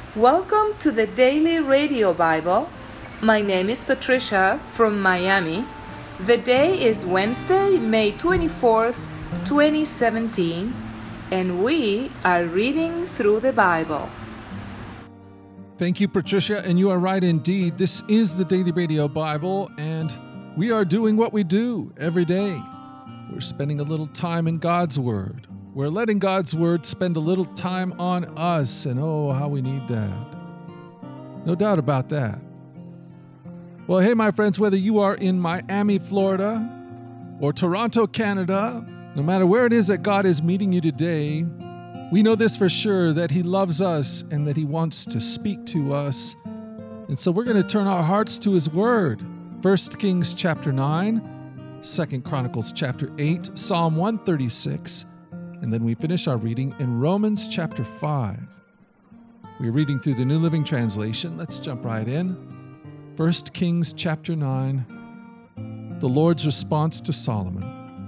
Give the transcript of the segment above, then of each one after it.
Welcome to the Daily Radio Bible. My name is Patricia from Miami. The day is Wednesday, May 24th, 2017, and we are reading through the Bible. Thank you, Patricia, and you are right indeed. This is the Daily Radio Bible, and we are doing what we do every day. We're spending a little time in God's Word. We're letting God's Word spend a little time on us, and oh, how we need that. No doubt about that. Well, hey, my friends, whether you are in Miami, Florida, or Toronto, Canada, no matter where it is that God is meeting you today, we know this for sure, that He loves us and that He wants to speak to us. And so we're going to turn our hearts to His Word. 1 Kings chapter 9, 2 Chronicles chapter 8, Psalm 136, and then we finish our reading in Romans chapter 5. We're reading through the New Living Translation. Let's jump right in. 1 Kings chapter 9, the Lord's response to Solomon.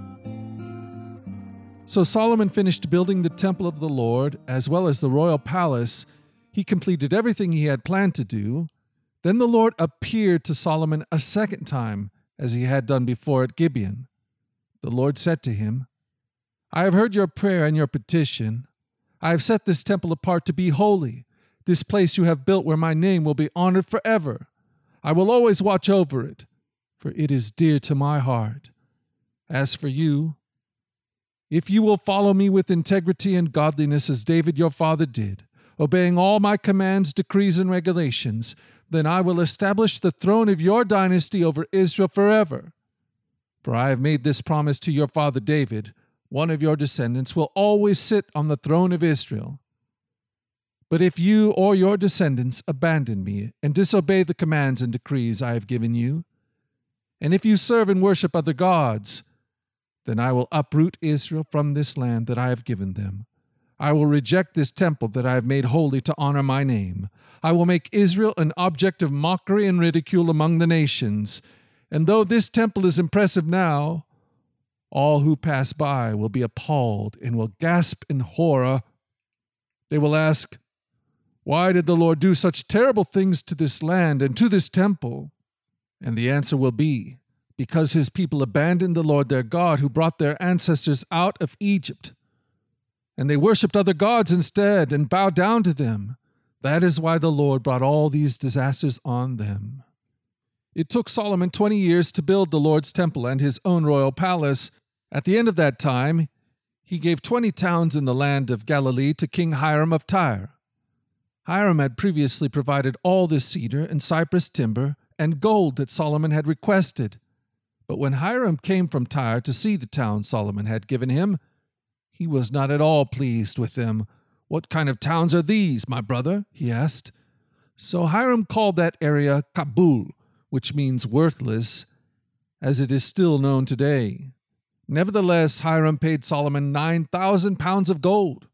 So Solomon finished building the temple of the Lord, as well as the royal palace. He completed everything he had planned to do. Then the Lord appeared to Solomon a second time, as he had done before at Gibeon. The Lord said to him, I have heard your prayer and your petition. I have set this temple apart to be holy, this place you have built where my name will be honored forever. I will always watch over it, for it is dear to my heart. As for you, if you will follow me with integrity and godliness as David your father did, obeying all my commands, decrees, and regulations, then I will establish the throne of your dynasty over Israel forever. For I have made this promise to your father David, one of your descendants will always sit on the throne of Israel. But if you or your descendants abandon me and disobey the commands and decrees I have given you, and if you serve and worship other gods, then I will uproot Israel from this land that I have given them. I will reject this temple that I have made holy to honor my name. I will make Israel an object of mockery and ridicule among the nations. And though this temple is impressive now, all who pass by will be appalled and will gasp in horror. They will ask, why did the Lord do such terrible things to this land and to this temple? And the answer will be, because his people abandoned the Lord their God who brought their ancestors out of Egypt. And they worshipped other gods instead and bowed down to them. That is why the Lord brought all these disasters on them. It took Solomon 20 years to build the Lord's temple and his own royal palace. At the end of that time, he gave 20 towns in the land of Galilee to King Hiram of Tyre. Hiram had previously provided all the cedar and cypress timber and gold that Solomon had requested. But when Hiram came from Tyre to see the towns Solomon had given him, he was not at all pleased with them. What kind of towns are these, my brother? He asked. So Hiram called that area Kabul, which means worthless, as it is still known today. Nevertheless, Hiram paid Solomon 9,000 pounds of gold.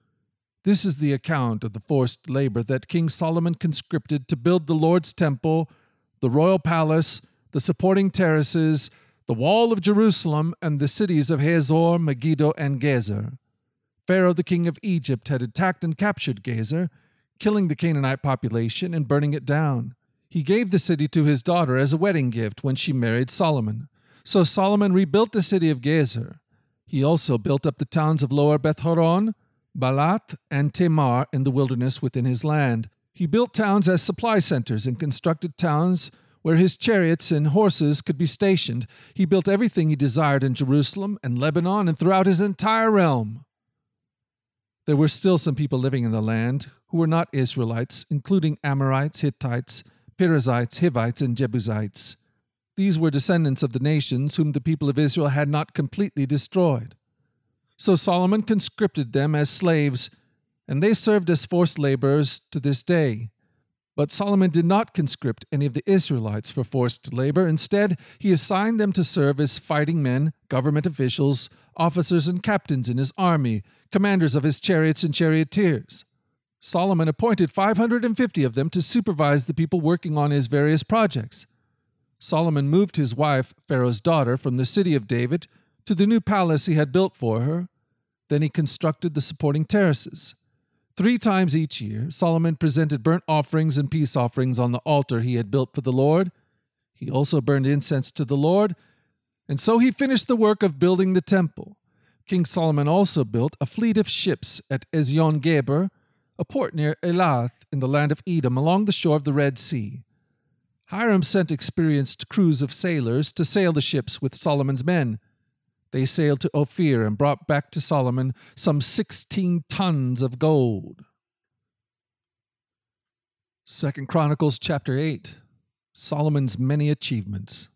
This is the account of the forced labor that King Solomon conscripted to build the Lord's temple, the royal palace, the supporting terraces, the wall of Jerusalem, and the cities of Hazor, Megiddo, and Gezer. Pharaoh, the king of Egypt, had attacked and captured Gezer, killing the Canaanite population and burning it down. He gave the city to his daughter as a wedding gift when she married Solomon. So Solomon rebuilt the city of Gezer. He also built up the towns of Lower Beth-horon, Balath, and Tamar in the wilderness within his land. He built towns as supply centers and constructed towns where his chariots and horses could be stationed. He built everything he desired in Jerusalem and Lebanon and throughout his entire realm. There were still some people living in the land who were not Israelites, including Amorites, Hittites, Perizzites, Hivites, and Jebusites. These were descendants of the nations whom the people of Israel had not completely destroyed. So Solomon conscripted them as slaves, and they served as forced laborers to this day. But Solomon did not conscript any of the Israelites for forced labor. Instead, he assigned them to serve as fighting men, government officials, officers and captains in his army, commanders of his chariots and charioteers. Solomon appointed 550 of them to supervise the people working on his various projects. Solomon moved his wife, Pharaoh's daughter, from the city of David to the new palace he had built for her. Then he constructed the supporting terraces. 3 times each year, Solomon presented burnt offerings and peace offerings on the altar he had built for the Lord. He also burned incense to the Lord, and so he finished the work of building the temple. King Solomon also built a fleet of ships at Ezion-Geber, a port near Elath in the land of Edom along the shore of the Red Sea. Hiram sent experienced crews of sailors to sail the ships with Solomon's men. They sailed to Ophir and brought back to Solomon some 16 tons of gold. 2 Chronicles chapter 8. Solomon's many achievements.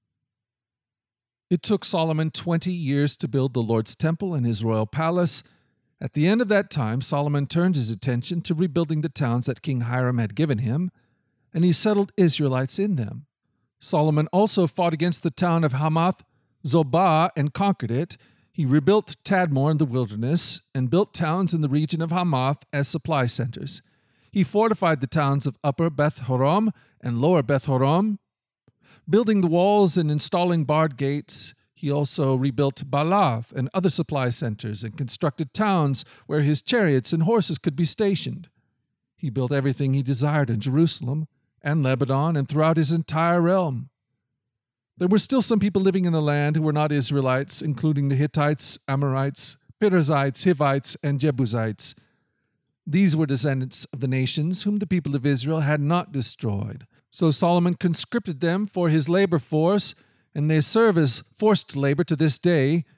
It took Solomon 20 years to build the Lord's temple and his royal palace. At the end of that time, Solomon turned his attention to rebuilding the towns that King Hiram had given him, and he settled Israelites in them. Solomon also fought against the town of Hamath Zobah and conquered it. He rebuilt Tadmor in the wilderness and built towns in the region of Hamath as supply centers. He fortified the towns of Upper Beth Horon and Lower Beth Horon. Building the walls and installing barred gates, he also rebuilt Baalath and other supply centers and constructed towns where his chariots and horses could be stationed. He built everything he desired in Jerusalem and Lebanon and throughout his entire realm. There were still some people living in the land who were not Israelites, including the Hittites, Amorites, Perizzites, Hivites, and Jebusites. These were descendants of the nations whom the people of Israel had not destroyed. So Solomon conscripted them for his labor force, and they serve as forced labor to this day.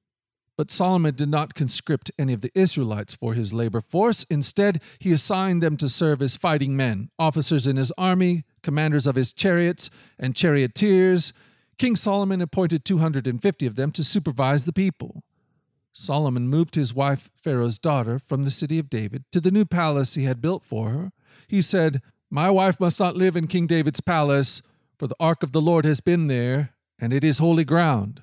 But Solomon did not conscript any of the Israelites for his labor force. Instead, he assigned them to serve as fighting men, officers in his army, commanders of his chariots, and charioteers. King Solomon appointed 250 of them to supervise the people. Solomon moved his wife Pharaoh's daughter from the city of David to the new palace he had built for her. He said, "My wife must not live in King David's palace, for the ark of the Lord has been there, and it is holy ground."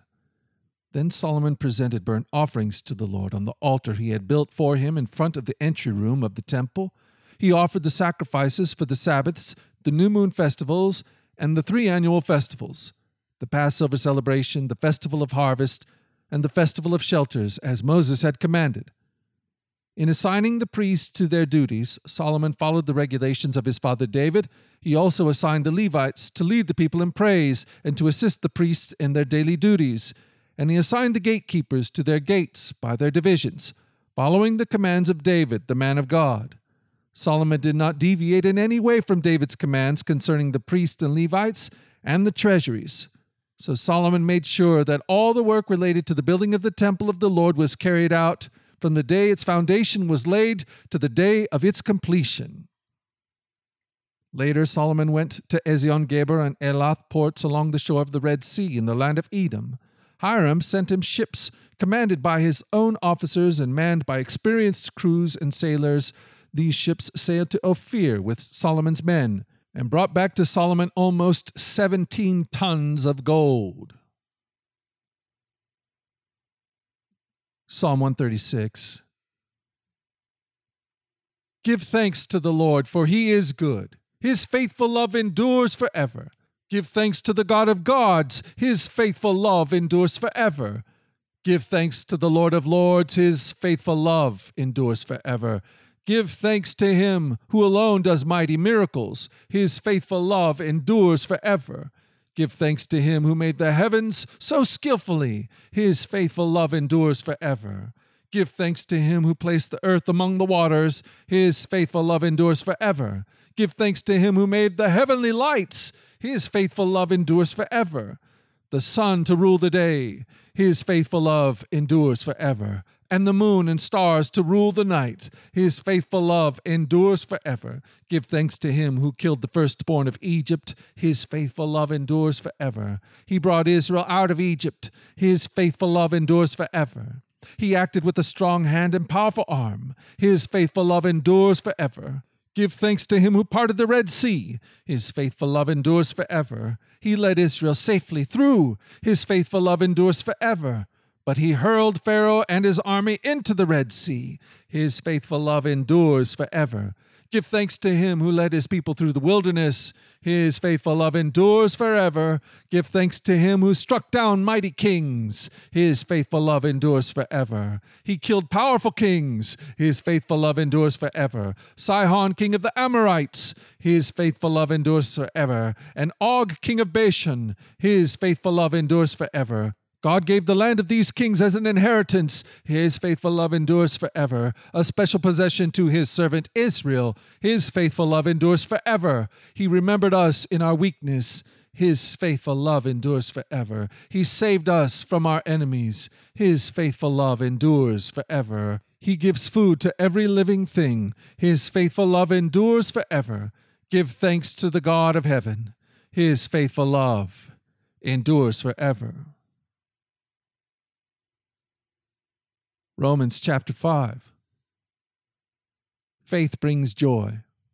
Then Solomon presented burnt offerings to the Lord on the altar he had built for him in front of the entry room of the temple. He offered the sacrifices for the Sabbaths, the new moon festivals, and the 3 annual festivals, the Passover celebration, the festival of harvest, and the festival of shelters, as Moses had commanded. In assigning the priests to their duties, Solomon followed the regulations of his father David. He also assigned the Levites to lead the people in praise and to assist the priests in their daily duties. And he assigned the gatekeepers to their gates by their divisions, following the commands of David, the man of God. Solomon did not deviate in any way from David's commands concerning the priests and Levites and the treasuries. So Solomon made sure that all the work related to the building of the temple of the Lord was carried out from the day its foundation was laid to the day of its completion. Later, Solomon went to Ezion-Geber and Elath ports along the shore of the Red Sea in the land of Edom. Hiram sent him ships commanded by his own officers and manned by experienced crews and sailors. These ships sailed to Ophir with Solomon's men and brought back to Solomon almost 17 tons of gold. Psalm 136. Give thanks to the Lord, for he is good. His faithful love endures forever. Give thanks to the God of gods. His faithful love endures forever. Give thanks to the Lord of lords. His faithful love endures forever. Give thanks to him who alone does mighty miracles. His faithful love endures forever. Give thanks to him who made the heavens so skillfully. His faithful love endures forever. Give thanks to him who placed the earth among the waters. His faithful love endures forever. Give thanks to him who made the heavenly lights. His faithful love endures forever. The sun to rule the day. His faithful love endures forever. And the moon and stars to rule the night. His faithful love endures forever. Give thanks to him who killed the firstborn of Egypt. His faithful love endures forever. He brought Israel out of Egypt. His faithful love endures forever. He acted with a strong hand and powerful arm. His faithful love endures forever. Give thanks to him who parted the Red Sea. His faithful love endures forever. He led Israel safely through. His faithful love endures forever. But he hurled Pharaoh and his army into the Red Sea. His faithful love endures forever. Give thanks to him who led his people through the wilderness. His faithful love endures forever. Give thanks to him who struck down mighty kings. His faithful love endures forever. He killed powerful kings. His faithful love endures forever. Sihon, king of the Amorites. His faithful love endures forever. And Og, king of Bashan. His faithful love endures forever. God gave the land of these kings as an inheritance. His faithful love endures forever. A special possession to his servant Israel. His faithful love endures forever. He remembered us in our weakness. His faithful love endures forever. He saved us from our enemies. His faithful love endures forever. He gives food to every living thing. His faithful love endures forever. Give thanks to the God of heaven. His faithful love endures forever. Romans chapter 5. Faith brings joy.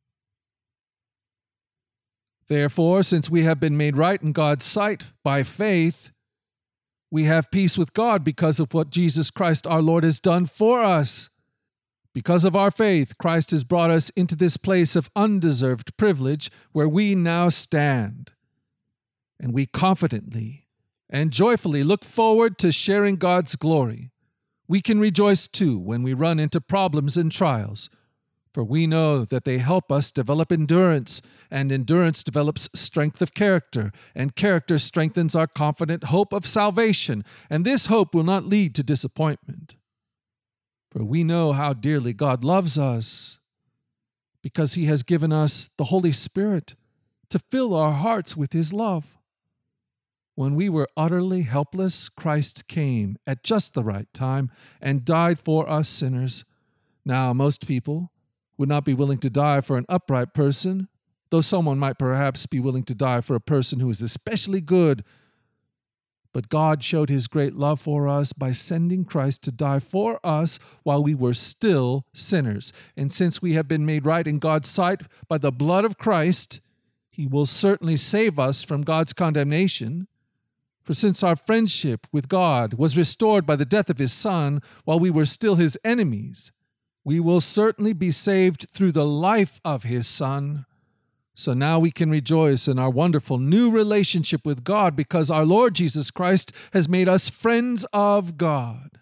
Therefore, since we have been made right in God's sight by faith, we have peace with God because of what Jesus Christ our Lord has done for us. Because of our faith, Christ has brought us into this place of undeserved privilege where we now stand. And we confidently and joyfully look forward to sharing God's glory. We can rejoice too when we run into problems and trials, for we know that they help us develop endurance, and endurance develops strength of character, and character strengthens our confident hope of salvation, and this hope will not lead to disappointment. For we know how dearly God loves us, because he has given us the Holy Spirit to fill our hearts with his love. When we were utterly helpless, Christ came at just the right time and died for us sinners. Now, most people would not be willing to die for an upright person, though someone might perhaps be willing to die for a person who is especially good. But God showed his great love for us by sending Christ to die for us while we were still sinners. And since we have been made right in God's sight by the blood of Christ, he will certainly save us from God's condemnation. For since our friendship with God was restored by the death of his Son while we were still his enemies, we will certainly be saved through the life of his Son. So now we can rejoice in our wonderful new relationship with God because our Lord Jesus Christ has made us friends of God.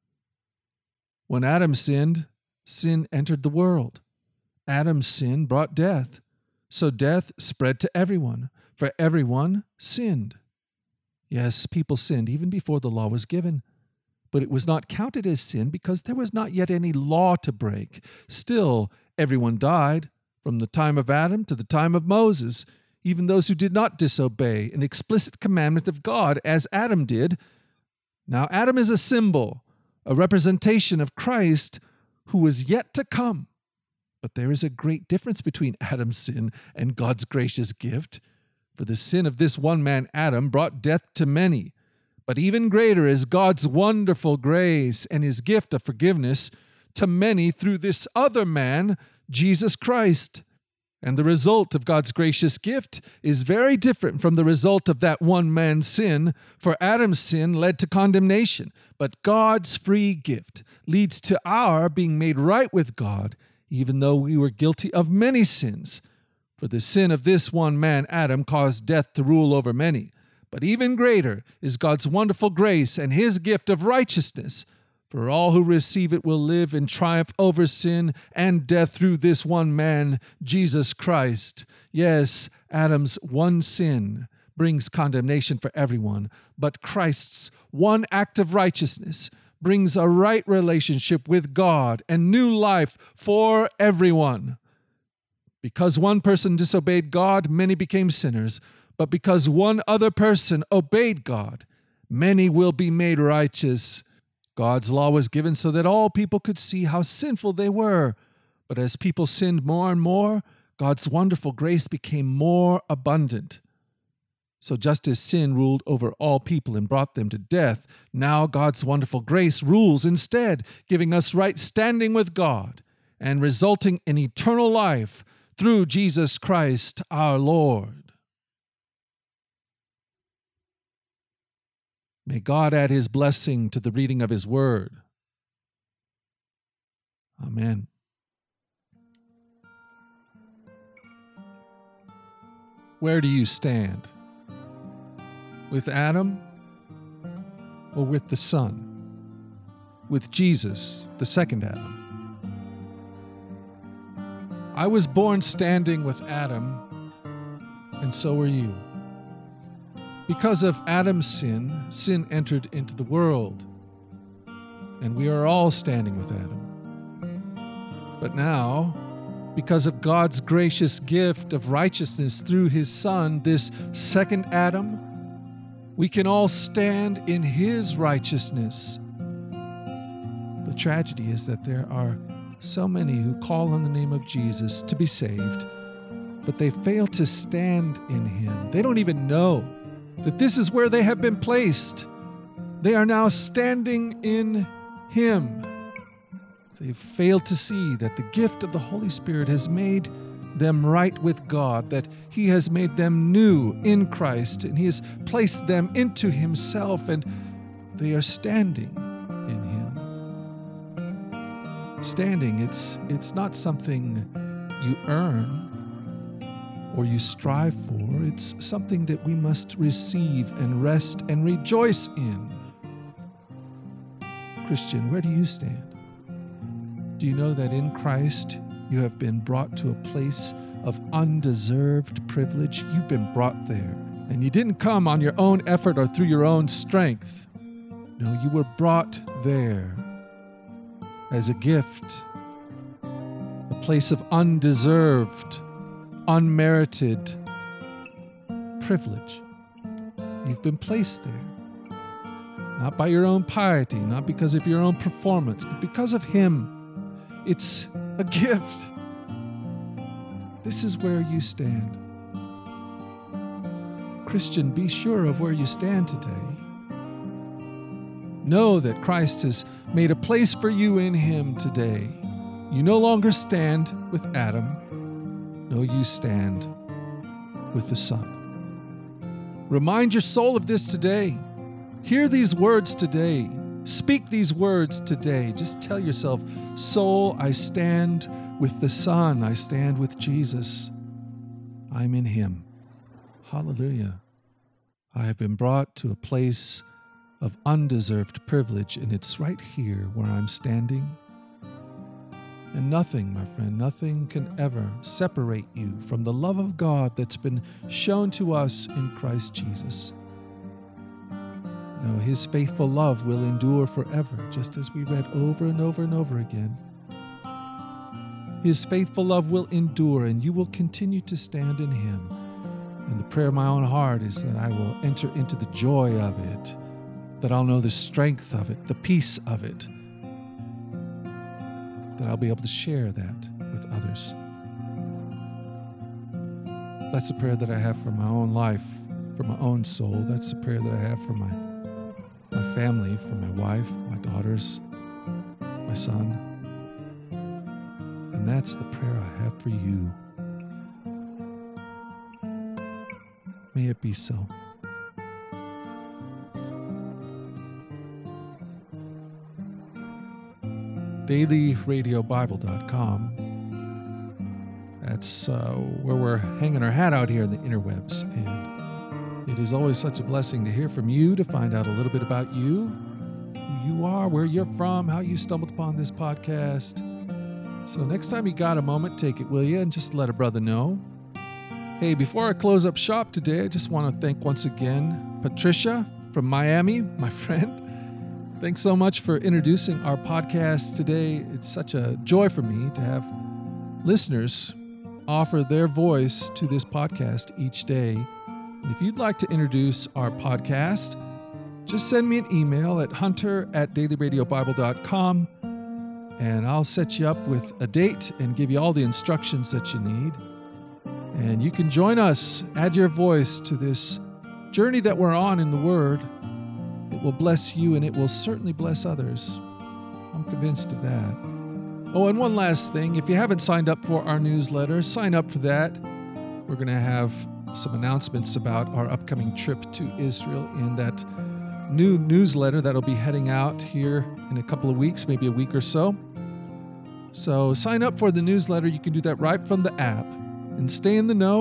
When Adam sinned, sin entered the world. Adam's sin brought death. So death spread to everyone, for everyone sinned. Yes, people sinned even before the law was given, but it was not counted as sin because there was not yet any law to break. Still, everyone died, from the time of Adam to the time of Moses, even those who did not disobey an explicit commandment of God as Adam did. Now Adam is a symbol, a representation of Christ who was yet to come. But there is a great difference between Adam's sin and God's gracious gift. For the sin of this one man, Adam, brought death to many. But even greater is God's wonderful grace and his gift of forgiveness to many through this other man, Jesus Christ. And the result of God's gracious gift is very different from the result of that one man's sin, for Adam's sin led to condemnation, but God's free gift leads to our being made right with God, even though we were guilty of many sins. For the sin of this one man, Adam, caused death to rule over many. But even greater is God's wonderful grace and his gift of righteousness. For all who receive it will live in triumph over sin and death through this one man, Jesus Christ. Yes, Adam's one sin brings condemnation for everyone, but Christ's one act of righteousness brings a right relationship with God and new life for everyone. Because one person disobeyed God, many became sinners. But because one other person obeyed God, many will be made righteous. God's law was given so that all people could see how sinful they were. But as people sinned more and more, God's wonderful grace became more abundant. So just as sin ruled over all people and brought them to death, now God's wonderful grace rules instead, giving us right standing with God and resulting in eternal life through Jesus Christ our Lord. May God add his blessing to the reading of his word. Amen. where do you stand? With Adam or with the Son? With Jesus, the second Adam? I was born standing with Adam, and so are you. Because of Adam's sin entered into the world, and we are all standing with Adam. But now, because of God's gracious gift of righteousness through His Son, this second Adam, we can all stand in His righteousness. The tragedy is that there are so many who call on the name of Jesus to be saved, but they fail to stand in Him. They don't even know that this is where they have been placed. They are now standing in Him. They fail to see that the gift of the Holy Spirit has made them right with God, that He has made them new in Christ, and He has placed them into Himself, and they are standing in Him. Standing, it's not something you earn or you strive for. It's something that we must receive and rest and rejoice in. Christian, where do you stand? Do you know that in Christ you have been brought to a place of undeserved privilege? You've been brought there. And you didn't come on your own effort or through your own strength. No, you were brought there as a gift, a place of undeserved, unmerited privilege. You've been placed there, not by your own piety, not because of your own performance, but because of Him. It's a gift. This is where you stand. Christian, be sure of where you stand today. Know that Christ has made a place for you in Him today. You no longer stand with Adam. No, you stand with the Son. Remind your soul of this today. Hear these words today. Speak these words today. Just tell yourself, soul, I stand with the Son. I stand with Jesus. I'm in Him. Hallelujah. I have been brought to a place of undeserved privilege, and it's right here where I'm standing. And nothing, my friend, nothing can ever separate you from the love of God that's been shown to us in Christ Jesus. No, His faithful love will endure forever, just as we read over and over and over again. His faithful love will endure, and you will continue to stand in Him. And the prayer of my own heart is that I will enter into the joy of it, that I'll know the strength of it, the peace of it, that I'll be able to share that with others. That's the prayer that I have for my own life, for my own soul. That's the prayer that I have for my family, for my wife, my daughters, my son. And that's the prayer I have for you. May it be so. DailyRadioBible.com. That's where we're hanging our hat out here in the interwebs. And it is always such a blessing to hear from you, to find out a little bit about you, who you are, where you're from, how you stumbled upon this podcast. So next time you got a moment, take it, will you? And just let a brother know. Hey, before I close up shop today, I just want to thank once again Patricia from Miami, my friend. Thanks so much for introducing our podcast today. It's such a joy for me to have listeners offer their voice to this podcast each day. And if you'd like to introduce our podcast, just send me an email at hunter@dailyradiobible.com, and I'll set you up with a date and give you all the instructions that you need. And you can join us, add your voice to this journey that we're on in the Word. It will bless you, and it will certainly bless others. I'm convinced of that. Oh, and one last thing. If you haven't signed up for our newsletter, sign up for that. We're going to have some announcements about our upcoming trip to Israel in that new newsletter that'll be heading out here in a couple of weeks, maybe a week or so. So sign up for the newsletter. You can do that right from the app and stay in the know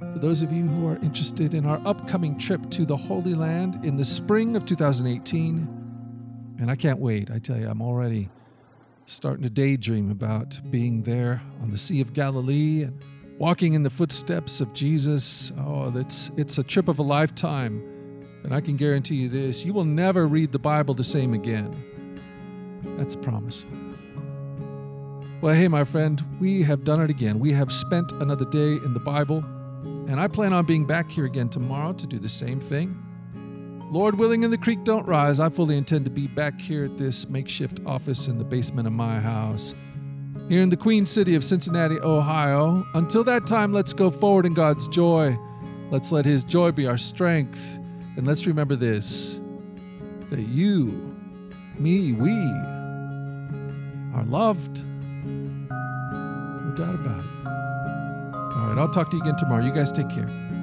For those of you who are interested in our upcoming trip to the Holy Land in the spring of 2018, and I can't wait. I tell you, I'm already starting to daydream about being there on the Sea of Galilee and walking in the footsteps of Jesus. Oh, it's a trip of a lifetime. And I can guarantee you this, you will never read the Bible the same again. That's a promise. Well, hey, my friend, we have done it again. We have spent another day in the Bible, and I plan on being back here again tomorrow to do the same thing. Lord willing and the creek don't rise, I fully intend to be back here at this makeshift office in the basement of my house, here in the Queen City of Cincinnati, Ohio. Until that time, let's go forward in God's joy. Let's let His joy be our strength. And let's remember this, that you, me, we are loved. No doubt about it. All right, I'll talk to you again tomorrow. You guys take care.